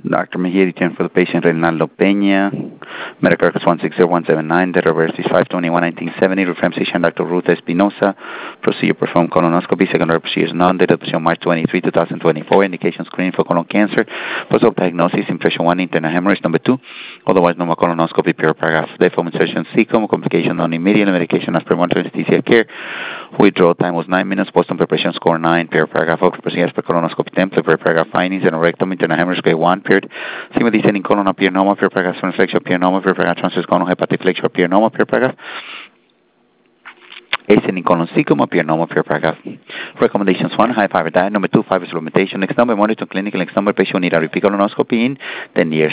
Dr. Mejia, return for the patient Reynaldo Peña. Medicare records 160179. Date of birth is 5/21/1970. Reference patient Dr. Ruth Espinosa. Procedure performed colonoscopy. Secondary procedures none. Date of patient March 23, 2024. Indication screening for colon cancer. Post-op diagnosis, impression 1, internal hemorrhage. Number 2, otherwise normal colonoscopy, pure paragraph. Deform insertion cecum. Complication non-immediate. Medication as per monitor anesthesia care. Withdrawal time was 9 minutes. Post-op preparation score 9. Pure paragraph. Of procedures per colonoscopy template. Pure paragraph findings. Rectum, internal hemorrhage grade 1. Period. Sigma descending colon appear normal. Pure paragraph inflection appear normal. Pure paragraph transverse colon hepatic flexure appear normal. Pure paragraph. Ascending colon cecum appear normal. Pure paragraph. Recommendations: 1, high fiber diet. Number 2, fiber supplementation. Next number, monitor clinical. Next number, patient need a repeat colonoscopy in 10 years.